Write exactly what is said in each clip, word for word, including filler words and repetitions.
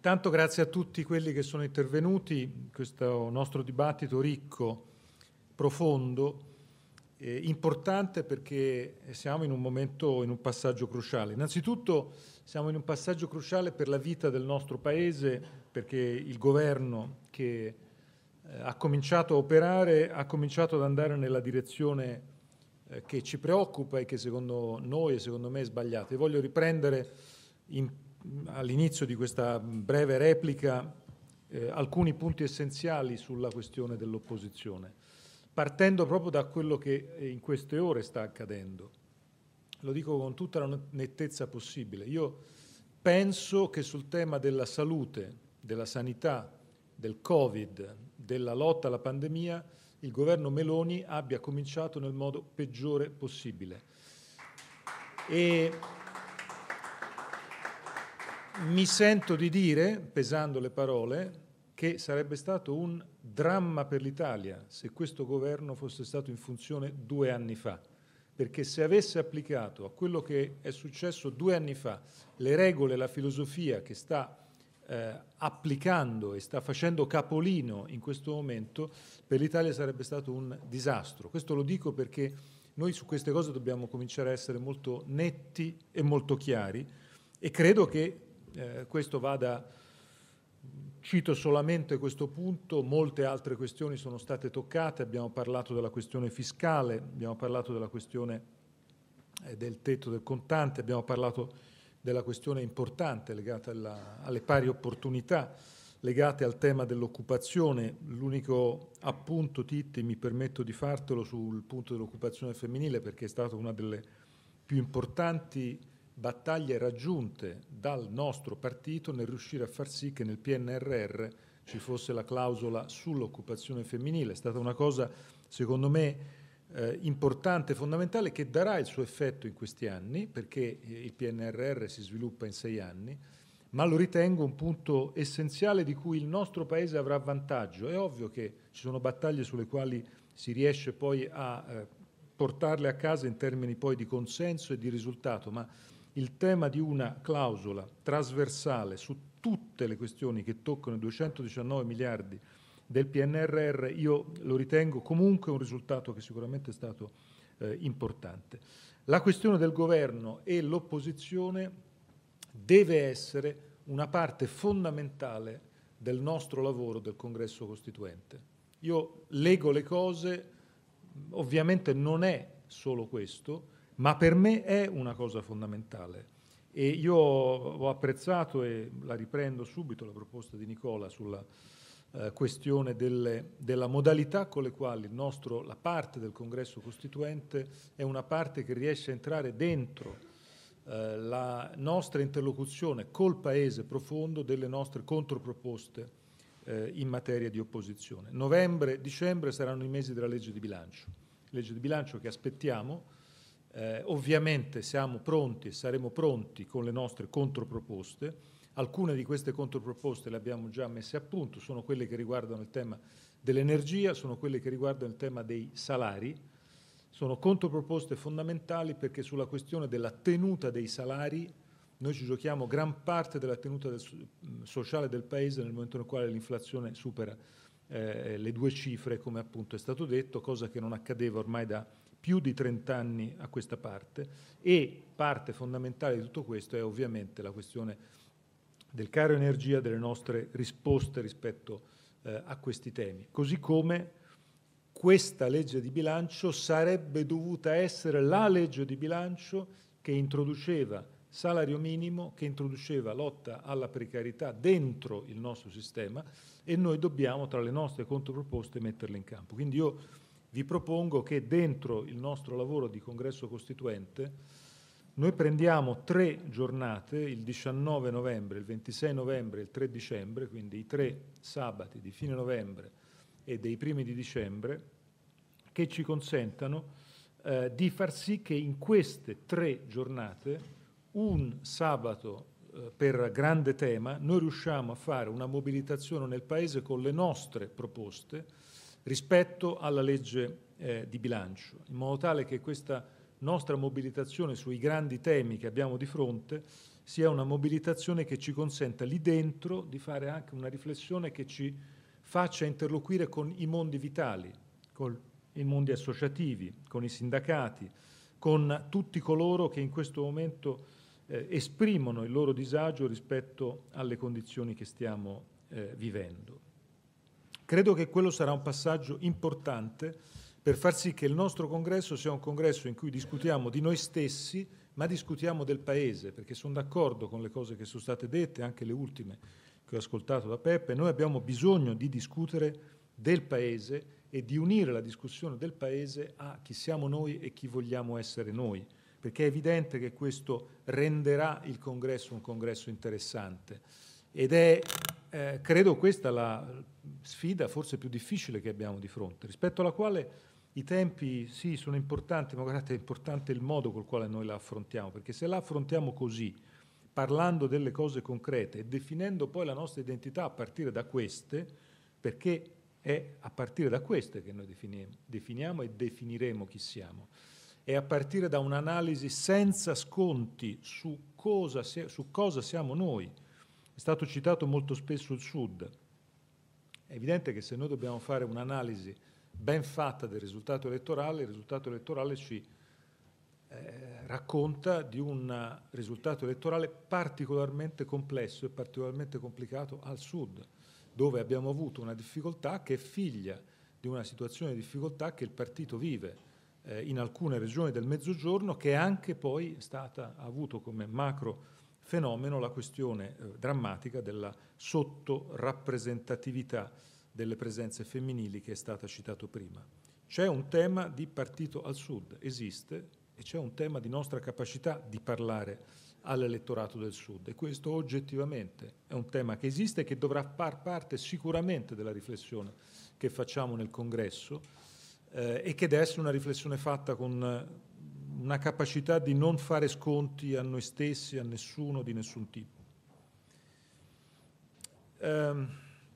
Intanto grazie a tutti quelli che sono intervenuti in questo nostro dibattito ricco, profondo, eh, importante perché siamo in un momento, in un passaggio cruciale. Innanzitutto siamo in un passaggio cruciale per la vita del nostro Paese, perché il governo che eh, ha cominciato a operare ha cominciato ad andare nella direzione eh, che ci preoccupa e che secondo noi e secondo me è sbagliata. E voglio riprendere in all'inizio di questa breve replica eh, alcuni punti essenziali sulla questione dell'opposizione, partendo proprio da quello che in queste ore sta accadendo. Lo dico con tutta la nettezza possibile. Io penso che sul tema della salute, della sanità, del Covid, della lotta alla pandemia, il governo Meloni abbia cominciato nel modo peggiore possibile. E mi sento di dire, pesando le parole, che sarebbe stato un dramma per l'Italia se questo governo fosse stato in funzione due anni fa, perché se avesse applicato a quello che è successo due anni fa le regole e la filosofia che sta eh, applicando e sta facendo capolino in questo momento, per l'Italia sarebbe stato un disastro. Questo lo dico perché noi su queste cose dobbiamo cominciare a essere molto netti e molto chiari e credo che Eh, questo vada, cito solamente questo punto, molte altre questioni sono state toccate, abbiamo parlato della questione fiscale, abbiamo parlato della questione eh, del tetto del contante, abbiamo parlato della questione importante legata alla, alle pari opportunità, legate al tema dell'occupazione. L'unico appunto, Titti, mi permetto di fartelo sul punto dell'occupazione femminile perché è stata una delle più importanti battaglie raggiunte dal nostro partito nel riuscire a far sì che nel P N R R ci fosse la clausola sull'occupazione femminile. È stata una cosa, secondo me, eh, importante, fondamentale, che darà il suo effetto in questi anni, perché il P N R R si sviluppa in sei anni, ma lo ritengo un punto essenziale di cui il nostro Paese avrà vantaggio. È ovvio che ci sono battaglie sulle quali si riesce poi a eh, portarle a casa in termini poi di consenso e di risultato, ma il tema di una clausola trasversale su tutte le questioni che toccano i duecentodiciannove miliardi del P N R R, io lo ritengo comunque un risultato che sicuramente è stato eh, importante. La questione del governo e l'opposizione deve essere una parte fondamentale del nostro lavoro del Congresso Costituente. Io leggo le cose, ovviamente non è solo questo, ma per me è una cosa fondamentale. E io ho apprezzato, e la riprendo subito, la proposta di Nicola sulla eh, questione delle, della modalità con le quali il nostro, la parte del Congresso Costituente è una parte che riesce a entrare dentro eh, la nostra interlocuzione col Paese profondo delle nostre controproposte eh, in materia di opposizione. Novembre, dicembre saranno i mesi della legge di bilancio, legge di bilancio che aspettiamo. Eh, ovviamente siamo pronti e saremo pronti con le nostre controproposte. Alcune di queste controproposte le abbiamo già messe a punto, sono quelle che riguardano il tema dell'energia, sono quelle che riguardano il tema dei salari. Sono controproposte fondamentali perché sulla questione della tenuta dei salari noi ci giochiamo gran parte della tenuta del, sociale del Paese nel momento nel quale l'inflazione supera eh, le due cifre, come appunto è stato detto, cosa che non accadeva ormai da più di trent'anni a questa parte, e parte fondamentale di tutto questo è ovviamente la questione del caro energia, delle nostre risposte rispetto eh, a questi temi. Così come questa legge di bilancio sarebbe dovuta essere la legge di bilancio che introduceva salario minimo, che introduceva lotta alla precarietà dentro il nostro sistema, e noi dobbiamo, tra le nostre controproposte, metterle in campo. Quindi io vi propongo che dentro il nostro lavoro di Congresso Costituente noi prendiamo tre giornate, il diciannove novembre, il ventisei novembre e il tre dicembre, quindi i tre sabati di fine novembre e dei primi di dicembre, che ci consentano eh, di far sì che in queste tre giornate, un sabato eh, per grande tema, noi riusciamo a fare una mobilitazione nel Paese con le nostre proposte rispetto alla legge eh, di bilancio, in modo tale che questa nostra mobilitazione sui grandi temi che abbiamo di fronte sia una mobilitazione che ci consenta lì dentro di fare anche una riflessione che ci faccia interloquire con i mondi vitali, con i mondi associativi, con i sindacati, con tutti coloro che in questo momento eh, esprimono il loro disagio rispetto alle condizioni che stiamo eh, vivendo. Credo che quello sarà un passaggio importante per far sì che il nostro congresso sia un congresso in cui discutiamo di noi stessi, ma discutiamo del Paese, perché sono d'accordo con le cose che sono state dette, anche le ultime che ho ascoltato da Peppe. Noi abbiamo bisogno di discutere del Paese e di unire la discussione del Paese a chi siamo noi e chi vogliamo essere noi, perché è evidente che questo renderà il congresso un congresso interessante. Ed è, eh, credo, questa la sfida forse più difficile che abbiamo di fronte, rispetto alla quale i tempi sì sono importanti, ma guardate è importante il modo col quale noi la affrontiamo, perché se la affrontiamo così, parlando delle cose concrete e definendo poi la nostra identità a partire da queste, perché è a partire da queste che noi definiamo, definiamo e definiremo chi siamo, è a partire da un'analisi senza sconti su cosa, su cosa siamo noi. È stato citato molto spesso il Sud. È evidente che se noi dobbiamo fare un'analisi ben fatta del risultato elettorale, il risultato elettorale ci eh, racconta di un risultato elettorale particolarmente complesso e particolarmente complicato al Sud, dove abbiamo avuto una difficoltà che è figlia di una situazione di difficoltà che il partito vive eh, in alcune regioni del Mezzogiorno, che anche poi è stata, ha avuto come macro fenomeno la questione eh, drammatica della sottorappresentatività delle presenze femminili che è stata citato prima. C'è un tema di partito al Sud, esiste, e c'è un tema di nostra capacità di parlare all'elettorato del Sud, e questo oggettivamente è un tema che esiste e che dovrà far parte sicuramente della riflessione che facciamo nel Congresso eh, e che deve essere una riflessione fatta con una capacità di non fare sconti a noi stessi, a nessuno, di nessun tipo. Um,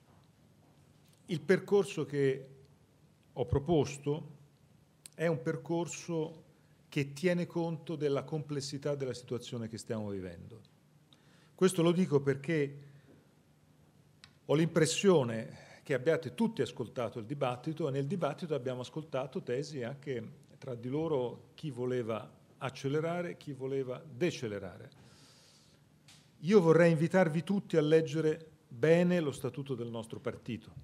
il percorso che ho proposto è un percorso che tiene conto della complessità della situazione che stiamo vivendo. Questo lo dico perché ho l'impressione che abbiate tutti ascoltato il dibattito, e nel dibattito abbiamo ascoltato tesi anche tra di loro chi voleva accelerare, chi voleva decelerare. Io vorrei invitarvi tutti a leggere bene lo statuto del nostro partito,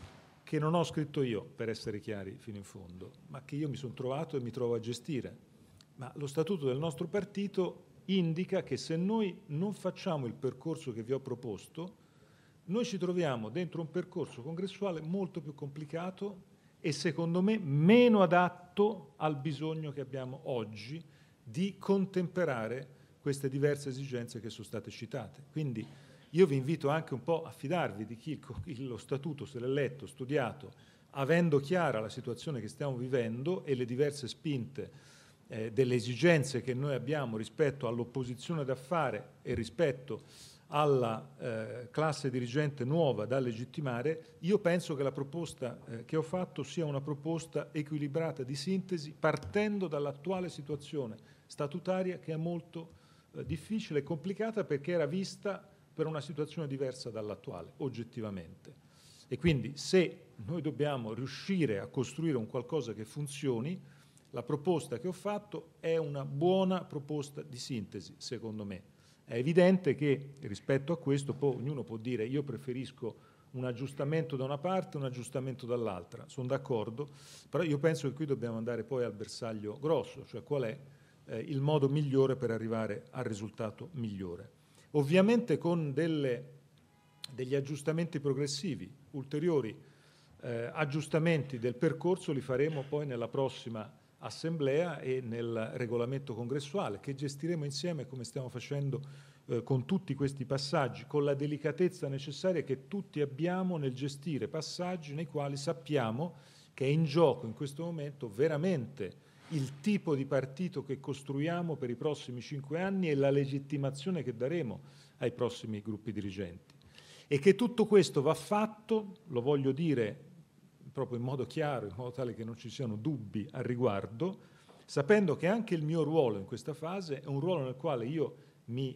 che non ho scritto io, per essere chiari fino in fondo, ma che io mi sono trovato e mi trovo a gestire. Ma lo statuto del nostro partito indica che se noi non facciamo il percorso che vi ho proposto, noi ci troviamo dentro un percorso congressuale molto più complicato e secondo me meno adatto al bisogno che abbiamo oggi di contemperare queste diverse esigenze che sono state citate. Quindi io vi invito anche un po' a fidarvi di chi lo statuto se l'è letto, studiato, avendo chiara la situazione che stiamo vivendo e le diverse spinte eh, delle esigenze che noi abbiamo rispetto all'opposizione da fare e rispetto alla eh, classe dirigente nuova da legittimare. Io penso che la proposta eh, che ho fatto sia una proposta equilibrata di sintesi, partendo dall'attuale situazione statutaria che è molto eh, difficile e complicata, perché era vista per una situazione diversa dall'attuale, oggettivamente. E quindi se noi dobbiamo riuscire a costruire un qualcosa che funzioni, la proposta che ho fatto è una buona proposta di sintesi, secondo me. È evidente che rispetto a questo poi ognuno può dire io preferisco un aggiustamento da una parte, un aggiustamento dall'altra. Sono d'accordo, però io penso che qui dobbiamo andare poi al bersaglio grosso, cioè qual è eh, il modo migliore per arrivare al risultato migliore. Ovviamente con delle, degli aggiustamenti progressivi, ulteriori eh, aggiustamenti del percorso li faremo poi nella prossima assemblea e nel regolamento congressuale, che gestiremo insieme come stiamo facendo eh, con tutti questi passaggi, con la delicatezza necessaria che tutti abbiamo nel gestire passaggi nei quali sappiamo che è in gioco in questo momento veramente il tipo di partito che costruiamo per i prossimi cinque anni e la legittimazione che daremo ai prossimi gruppi dirigenti. E che tutto questo va fatto, lo voglio dire proprio in modo chiaro, in modo tale che non ci siano dubbi al riguardo, sapendo che anche il mio ruolo in questa fase è un ruolo nel quale io mi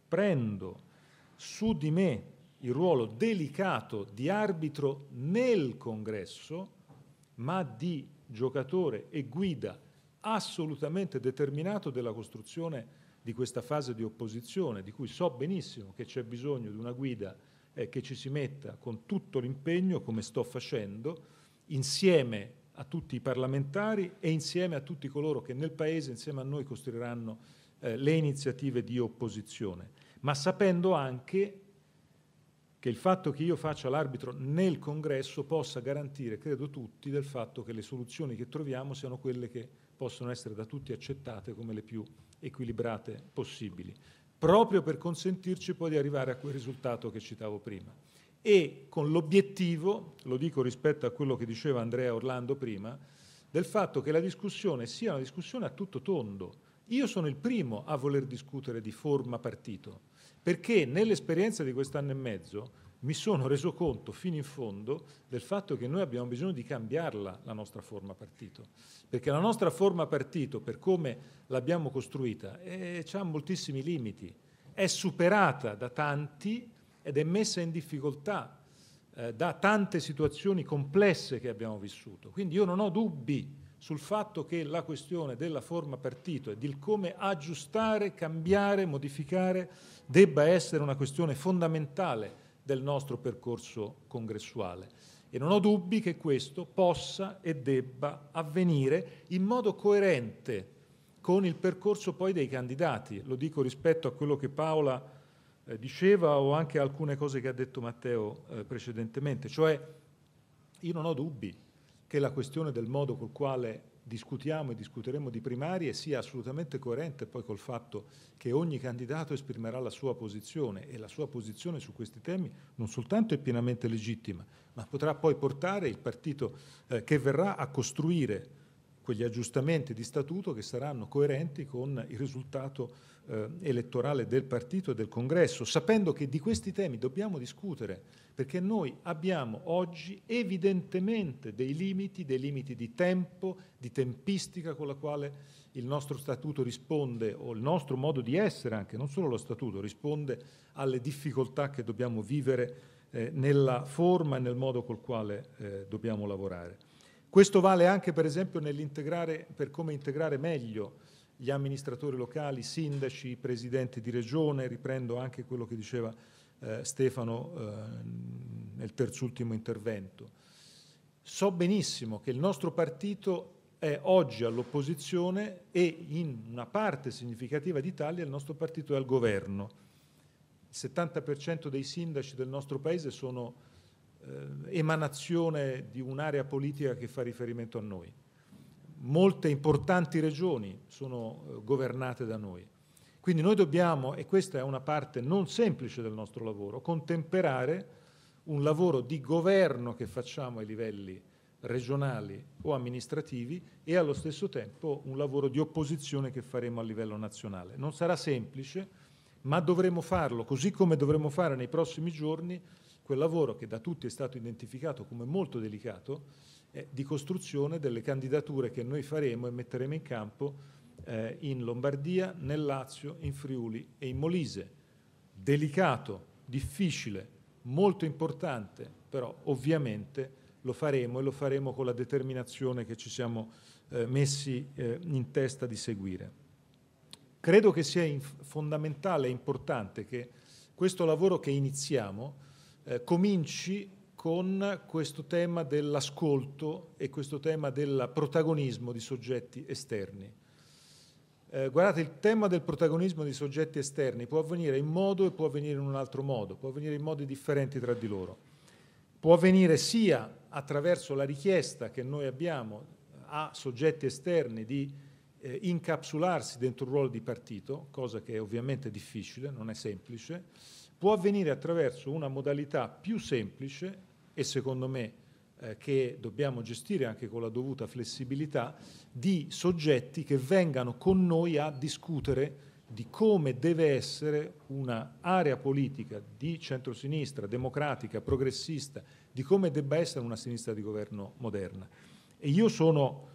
prendo su di me il ruolo delicato di arbitro nel Congresso, ma di giocatore e guida assolutamente determinato della costruzione di questa fase di opposizione, di cui so benissimo che c'è bisogno di una guida eh, che ci si metta con tutto l'impegno, come sto facendo, insieme a tutti i parlamentari e insieme a tutti coloro che nel Paese, insieme a noi, costruiranno eh, le iniziative di opposizione, ma sapendo anche che il fatto che io faccia l'arbitro nel Congresso possa garantire, credo tutti, del fatto che le soluzioni che troviamo siano quelle che possono essere da tutti accettate come le più equilibrate possibili, proprio per consentirci poi di arrivare a quel risultato che citavo prima. E con l'obiettivo, lo dico rispetto a quello che diceva Andrea Orlando prima, del fatto che la discussione sia una discussione a tutto tondo. Io sono il primo a voler discutere di forma partito, perché nell'esperienza di quest'anno e mezzo mi sono reso conto fino in fondo del fatto che noi abbiamo bisogno di cambiarla, la nostra forma partito, perché la nostra forma partito, per come l'abbiamo costruita, eh, ha moltissimi limiti, è superata da tanti ed è messa in difficoltà eh, da tante situazioni complesse che abbiamo vissuto. Quindi io non ho dubbi sul fatto che la questione della forma partito e di come aggiustare, cambiare, modificare debba essere una questione fondamentale del nostro percorso congressuale. E non ho dubbi che questo possa e debba avvenire in modo coerente con il percorso poi dei candidati. Lo dico rispetto a quello che Paola eh, diceva o anche a alcune cose che ha detto Matteo eh, precedentemente. Cioè, io non ho dubbi che la questione del modo col quale discutiamo e discuteremo di primarie sia assolutamente coerente poi col fatto che ogni candidato esprimerà la sua posizione e la sua posizione su questi temi non soltanto è pienamente legittima, ma potrà poi portare il partito eh, che verrà a costruire quegli aggiustamenti di statuto che saranno coerenti con il risultato eh, elettorale del partito e del Congresso, sapendo che di questi temi dobbiamo discutere, perché noi abbiamo oggi evidentemente dei limiti, dei limiti di tempo, di tempistica con la quale il nostro statuto risponde, o il nostro modo di essere anche, non solo lo statuto, risponde alle difficoltà che dobbiamo vivere eh, nella forma e nel modo col quale eh, dobbiamo lavorare. Questo vale anche, per esempio, nell'integrare, per come integrare meglio gli amministratori locali, sindaci, presidenti di regione, riprendo anche quello che diceva eh, Stefano eh, nel terzultimo intervento. So benissimo che il nostro partito è oggi all'opposizione e in una parte significativa d'Italia il nostro partito è al governo. Il settanta per cento dei sindaci del nostro Paese sono emanazione di un'area politica che fa riferimento a noi. Molte importanti regioni sono eh, governate da noi. Quindi noi dobbiamo, e questa è una parte non semplice del nostro lavoro, contemperare un lavoro di governo che facciamo ai livelli regionali o amministrativi e allo stesso tempo un lavoro di opposizione che faremo a livello nazionale. Non sarà semplice, ma dovremo farlo, così come dovremo fare nei prossimi giorni quel lavoro che da tutti è stato identificato come molto delicato, eh, di costruzione delle candidature che noi faremo e metteremo in campo eh, in Lombardia, nel Lazio, in Friuli e in Molise. Delicato, difficile, molto importante, però ovviamente lo faremo e lo faremo con la determinazione che ci siamo eh, messi eh, in testa di seguire. Credo che sia fondamentale e importante che questo lavoro che iniziamo Eh, cominci con questo tema dell'ascolto e questo tema del protagonismo di soggetti esterni. Eh, guardate, il tema del protagonismo di soggetti esterni può avvenire in un modo e può avvenire in un altro modo, può avvenire in modi differenti tra di loro. Può avvenire sia attraverso la richiesta che noi abbiamo a soggetti esterni di eh, incapsularsi dentro un ruolo di partito, cosa che è ovviamente difficile, non è semplice. Può avvenire attraverso una modalità più semplice e secondo me eh, che dobbiamo gestire anche con la dovuta flessibilità, di soggetti che vengano con noi a discutere di come deve essere un'area politica di centrosinistra, democratica, progressista, di come debba essere una sinistra di governo moderna. E io sono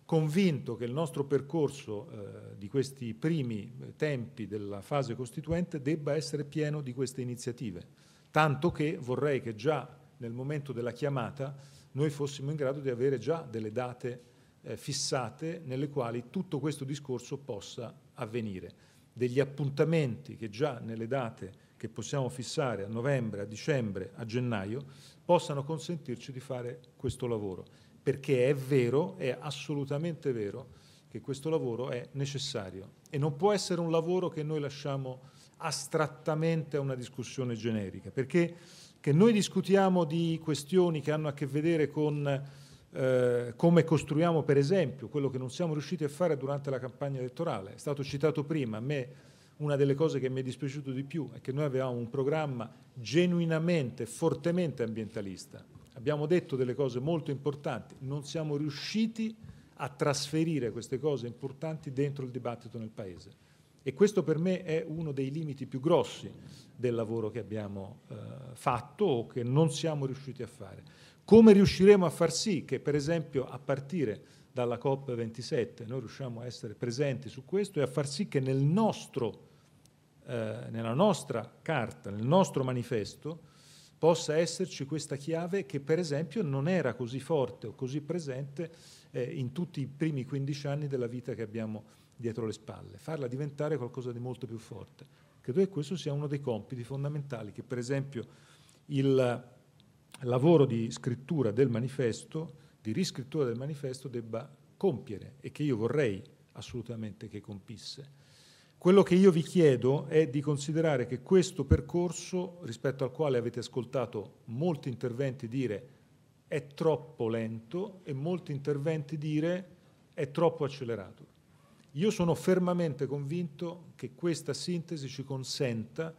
convinto che il nostro percorso eh, di questi primi tempi della fase costituente debba essere pieno di queste iniziative, tanto che vorrei che già nel momento della chiamata noi fossimo in grado di avere già delle date eh, fissate nelle quali tutto questo discorso possa avvenire, degli appuntamenti che già nelle date che possiamo fissare a novembre, a dicembre, a gennaio, possano consentirci di fare questo lavoro, perché è vero, è assolutamente vero, che questo lavoro è necessario e non può essere un lavoro che noi lasciamo astrattamente a una discussione generica, perché che noi discutiamo di questioni che hanno a che vedere con eh, come costruiamo, per esempio, quello che non siamo riusciti a fare durante la campagna elettorale. È stato citato prima, a me una delle cose che mi è dispiaciuto di più è che noi avevamo un programma genuinamente, fortemente ambientalista. Abbiamo detto delle cose molto importanti, non siamo riusciti a trasferire queste cose importanti dentro il dibattito nel Paese. E questo per me è uno dei limiti più grossi del lavoro che abbiamo eh, fatto o che non siamo riusciti a fare. Come riusciremo a far sì che, per esempio, a partire dalla COP ventisette noi riusciamo a essere presenti su questo e a far sì che nel nostro, eh, nella nostra carta, nel nostro manifesto, possa esserci questa chiave che, per esempio, non era così forte o così presente eh, in tutti i primi quindici anni della vita che abbiamo dietro le spalle, farla diventare qualcosa di molto più forte. Credo che questo sia uno dei compiti fondamentali che, per esempio, il lavoro di scrittura del manifesto, di riscrittura del manifesto, debba compiere e che io vorrei assolutamente che compisse. Quello che io vi chiedo è di considerare che questo percorso, rispetto al quale avete ascoltato molti interventi dire è troppo lento e molti interventi dire è troppo accelerato. Io sono fermamente convinto che questa sintesi ci consenta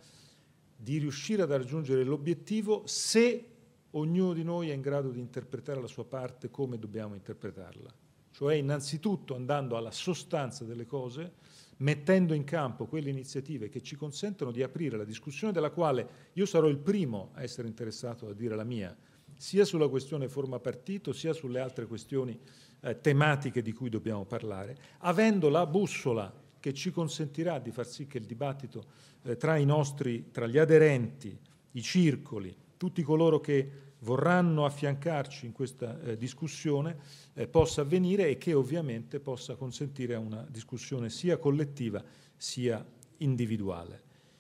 di riuscire ad raggiungere l'obiettivo se ognuno di noi è in grado di interpretare la sua parte come dobbiamo interpretarla. Cioè innanzitutto andando alla sostanza delle cose, mettendo in campo quelle iniziative che ci consentono di aprire la discussione della quale io sarò il primo a essere interessato a dire la mia, sia sulla questione forma partito, sia sulle altre questioni eh, tematiche di cui dobbiamo parlare, avendo la bussola che ci consentirà di far sì che il dibattito eh, tra i nostri, tra gli aderenti, i circoli, tutti coloro che vorranno affiancarci in questa eh, discussione eh, possa avvenire e che ovviamente possa consentire una discussione sia collettiva sia individuale.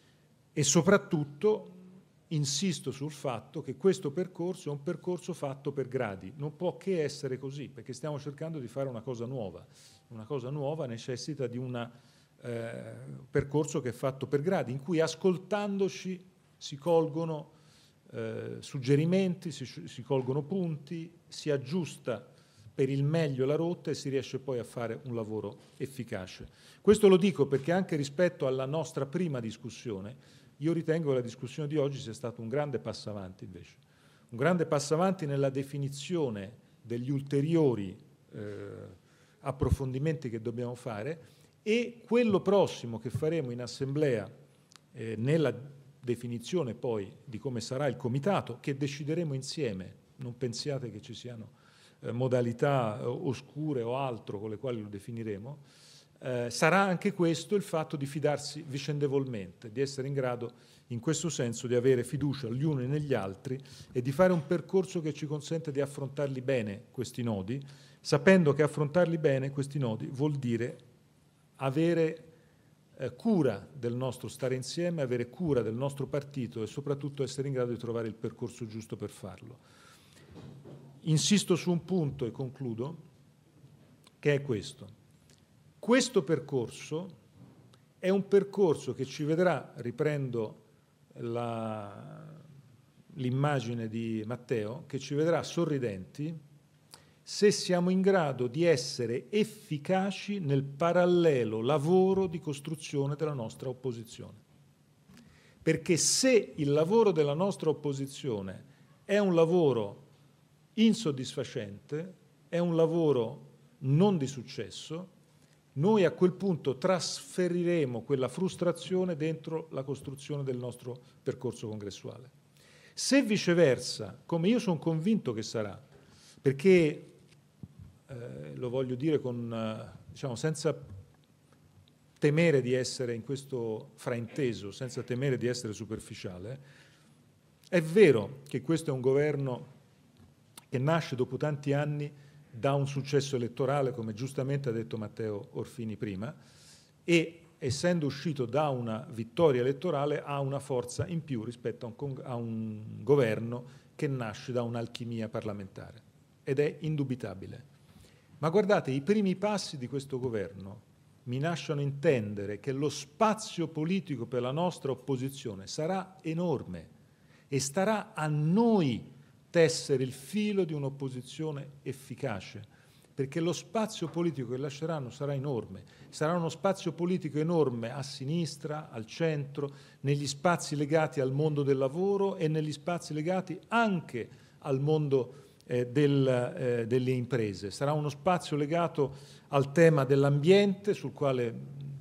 E soprattutto insisto sul fatto che questo percorso è un percorso fatto per gradi, non può che essere così, perché stiamo cercando di fare una cosa nuova. Una cosa nuova necessita di un eh, percorso che è fatto per gradi, in cui ascoltandoci si colgono Eh, suggerimenti, si, si colgono punti, si aggiusta per il meglio la rotta e si riesce poi a fare un lavoro efficace. Questo lo dico perché anche rispetto alla nostra prima discussione, io ritengo che la discussione di oggi sia stato un grande passo avanti invece, un grande passo avanti nella definizione degli ulteriori eh, approfondimenti che dobbiamo fare e quello prossimo che faremo in assemblea eh, nella definizione poi di come sarà il comitato, che decideremo insieme, non pensiate che ci siano eh, modalità eh, oscure o altro con le quali lo definiremo, eh, sarà anche questo il fatto di fidarsi vicendevolmente, di essere in grado in questo senso di avere fiducia gli uni negli altri e di fare un percorso che ci consente di affrontarli bene questi nodi, sapendo che affrontarli bene questi nodi vuol dire avere Eh, cura del nostro stare insieme, avere cura del nostro partito e soprattutto essere in grado di trovare il percorso giusto per farlo. Insisto su un punto e concludo, che è questo. Questo percorso è un percorso che ci vedrà, riprendo la, l'immagine di Matteo, che ci vedrà sorridenti se siamo in grado di essere efficaci nel parallelo lavoro di costruzione della nostra opposizione. Perché se il lavoro della nostra opposizione è un lavoro insoddisfacente, è un lavoro non di successo, noi a quel punto trasferiremo quella frustrazione dentro la costruzione del nostro percorso congressuale. Se viceversa, come io sono convinto che sarà, perché eh, lo voglio dire con, eh, diciamo, senza temere di essere in questo frainteso, senza temere di essere superficiale, è vero che questo è un governo che nasce dopo tanti anni da un successo elettorale, come giustamente ha detto Matteo Orfini prima, e essendo uscito da una vittoria elettorale ha una forza in più rispetto a un, a un governo che nasce da un'alchimia parlamentare, ed è indubitabile. Ma guardate, i primi passi di questo governo mi lasciano intendere che lo spazio politico per la nostra opposizione sarà enorme e starà a noi tessere il filo di un'opposizione efficace, perché lo spazio politico che lasceranno sarà enorme. Sarà uno spazio politico enorme a sinistra, al centro, negli spazi legati al mondo del lavoro e negli spazi legati anche al mondo eh, del, eh, delle imprese. Sarà uno spazio legato al tema dell'ambiente, sul quale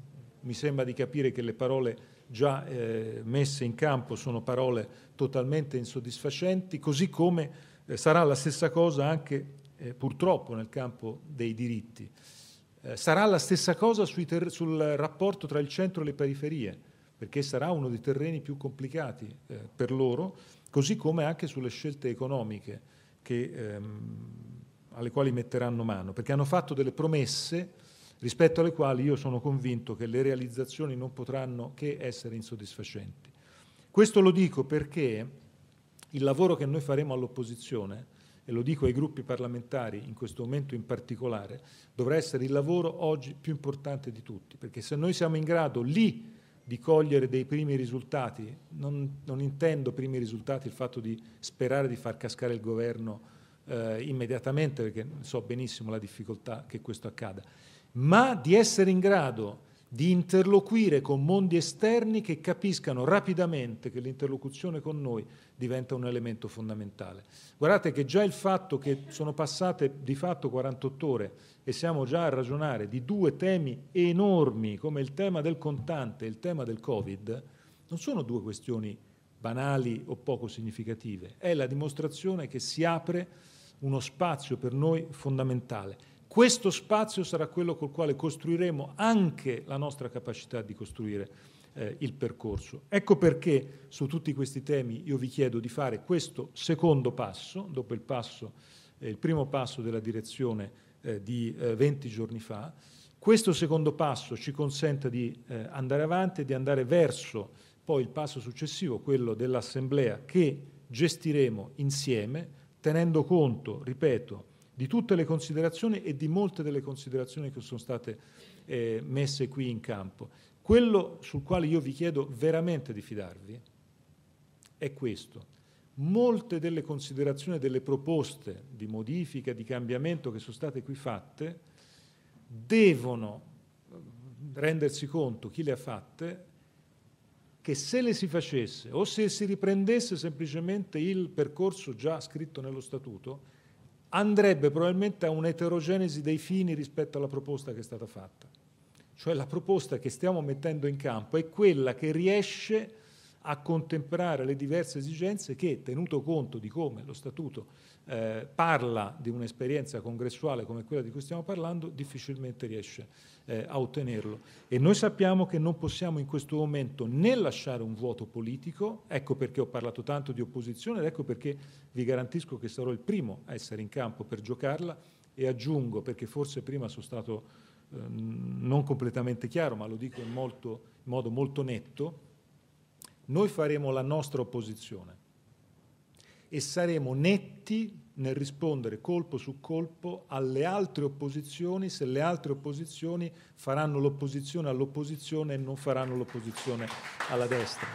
mi sembra di capire che le parole già eh, messe in campo sono parole totalmente insoddisfacenti, così come eh, sarà la stessa cosa anche eh, purtroppo nel campo dei diritti. Eh, sarà la stessa cosa sui sul rapporto tra il centro e le periferie, perché sarà uno dei terreni più complicati eh, per loro, così come anche sulle scelte economiche che, ehm, alle quali metteranno mano, perché hanno fatto delle promesse rispetto alle quali io sono convinto che le realizzazioni non potranno che essere insoddisfacenti. Questo lo dico perché il lavoro che noi faremo all'opposizione, e lo dico ai gruppi parlamentari in questo momento in particolare, dovrà essere il lavoro oggi più importante di tutti, perché se noi siamo in grado lì di cogliere dei primi risultati, non, non intendo primi risultati il fatto di sperare di far cascare il governo eh, immediatamente, perché so benissimo la difficoltà che questo accada, ma di essere in grado di interloquire con mondi esterni che capiscano rapidamente che l'interlocuzione con noi diventa un elemento fondamentale. Guardate che già il fatto che sono passate di fatto quarantotto ore e siamo già a ragionare di due temi enormi come il tema del contante e il tema del Covid, non sono due questioni banali o poco significative, è la dimostrazione che si apre uno spazio per noi fondamentale. Questo spazio sarà quello col quale costruiremo anche la nostra capacità di costruire eh, il percorso. Ecco perché su tutti questi temi io vi chiedo di fare questo secondo passo, dopo il, passo, eh, il primo passo della direzione eh, di eh, venti giorni fa. Questo secondo passo ci consente di eh, andare avanti e di andare verso poi il passo successivo, quello dell'Assemblea, che gestiremo insieme, tenendo conto, ripeto, di tutte le considerazioni e di molte delle considerazioni che sono state eh, messe qui in campo. Quello sul quale io vi chiedo veramente di fidarvi è questo. Molte delle considerazioni e delle proposte di modifica, di cambiamento che sono state qui fatte, devono rendersi conto, chi le ha fatte, che se le si facesse o se si riprendesse semplicemente il percorso già scritto nello Statuto, andrebbe probabilmente a un'eterogenesi dei fini rispetto alla proposta che è stata fatta. Cioè la proposta che stiamo mettendo in campo è quella che riesce a contemperare le diverse esigenze che, tenuto conto di come lo Statuto eh, parla di un'esperienza congressuale come quella di cui stiamo parlando, difficilmente riesce eh, a ottenerlo. E noi sappiamo che non possiamo in questo momento né lasciare un vuoto politico, ecco perché ho parlato tanto di opposizione ed ecco perché vi garantisco che sarò il primo a essere in campo per giocarla, e aggiungo, perché forse prima sono stato eh, non completamente chiaro, ma lo dico in, molto, in modo molto netto, noi faremo la nostra opposizione e saremo netti nel rispondere colpo su colpo alle altre opposizioni, se le altre opposizioni faranno l'opposizione all'opposizione e non faranno l'opposizione alla destra.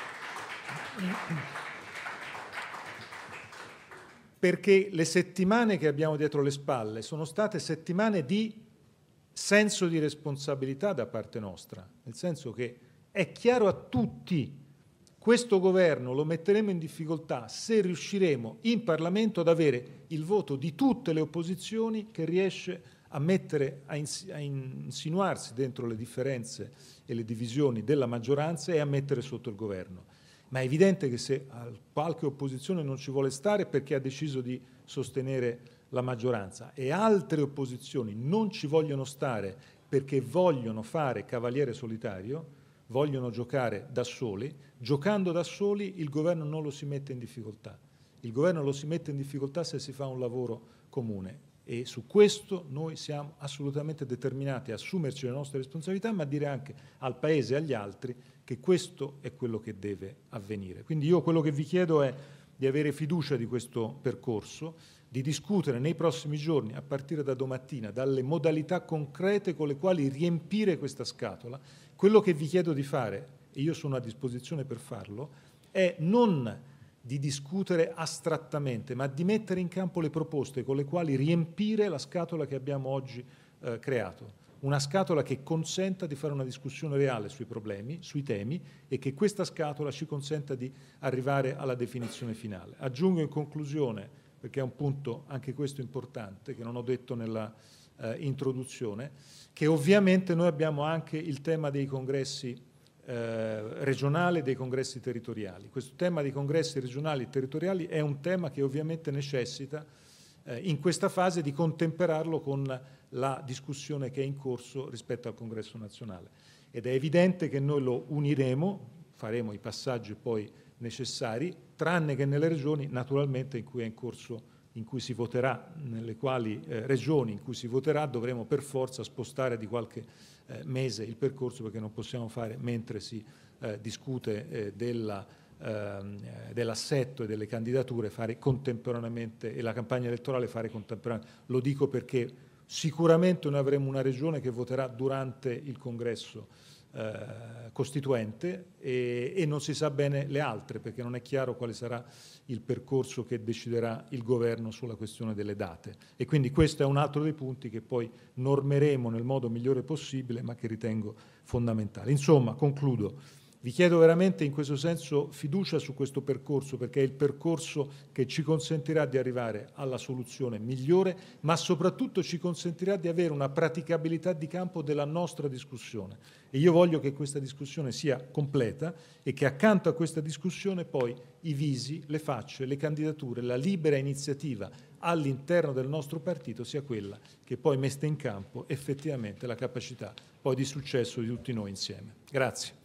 Perché le settimane che abbiamo dietro le spalle sono state settimane di senso di responsabilità da parte nostra, nel senso che è chiaro a tutti questo governo lo metteremo in difficoltà se riusciremo in Parlamento ad avere il voto di tutte le opposizioni che riesce a mettere, a insinuarsi dentro le differenze e le divisioni della maggioranza e a mettere sotto il governo. Ma è evidente che se qualche opposizione non ci vuole stare perché ha deciso di sostenere la maggioranza e altre opposizioni non ci vogliono stare perché vogliono fare cavaliere solitario, vogliono giocare da soli, giocando da soli il governo non lo si mette in difficoltà. Il governo lo si mette in difficoltà se si fa un lavoro comune e su questo noi siamo assolutamente determinati a assumerci le nostre responsabilità, ma a dire anche al Paese e agli altri che questo è quello che deve avvenire. Quindi io quello che vi chiedo è di avere fiducia di questo percorso, di discutere nei prossimi giorni, a partire da domattina, dalle modalità concrete con le quali riempire questa scatola. Quello che vi chiedo di fare, e io sono a disposizione per farlo, è non di discutere astrattamente, ma di mettere in campo le proposte con le quali riempire la scatola che abbiamo oggi eh, creato. Una scatola che consenta di fare una discussione reale sui problemi, sui temi, e che questa scatola ci consenta di arrivare alla definizione finale. Aggiungo in conclusione, perché è un punto anche questo importante, che non ho detto nella eh, introduzione, che ovviamente noi abbiamo anche il tema dei congressi eh, regionali e dei congressi territoriali. Questo tema dei congressi regionali e territoriali è un tema che ovviamente necessita eh, in questa fase di contemperarlo con la discussione che è in corso rispetto al Congresso nazionale. Ed è evidente che noi lo uniremo, faremo i passaggi poi necessari, tranne che nelle regioni naturalmente in cui è in corso, in cui si voterà, nelle quali eh, regioni in cui si voterà dovremo per forza spostare di qualche eh, mese il percorso, perché non possiamo fare mentre si eh, discute eh, della dell'assetto e delle candidature, fare contemporaneamente, e la campagna elettorale fare contemporaneamente. Lo dico perché sicuramente noi avremo una regione che voterà durante il congresso eh, costituente e, e non si sa bene le altre, perché non è chiaro quale sarà il percorso che deciderà il governo sulla questione delle date. E quindi questo è un altro dei punti che poi normeremo nel modo migliore possibile, ma che ritengo fondamentale. Insomma, concludo. Vi chiedo veramente in questo senso fiducia su questo percorso, perché è il percorso che ci consentirà di arrivare alla soluzione migliore, ma soprattutto ci consentirà di avere una praticabilità di campo della nostra discussione. E io voglio che questa discussione sia completa e che accanto a questa discussione poi i visi, le facce, le candidature, la libera iniziativa all'interno del nostro partito sia quella che poi mette in campo effettivamente la capacità poi di successo di tutti noi insieme. Grazie.